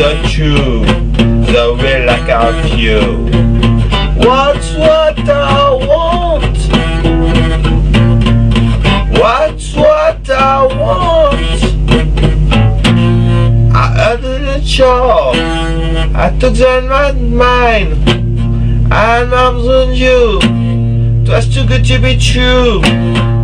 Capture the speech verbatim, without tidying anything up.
not you, the way like a few. What's what I want? What's what I want? I uttered a charm, I took that my mind, and I'm on you. Twas too good to be true.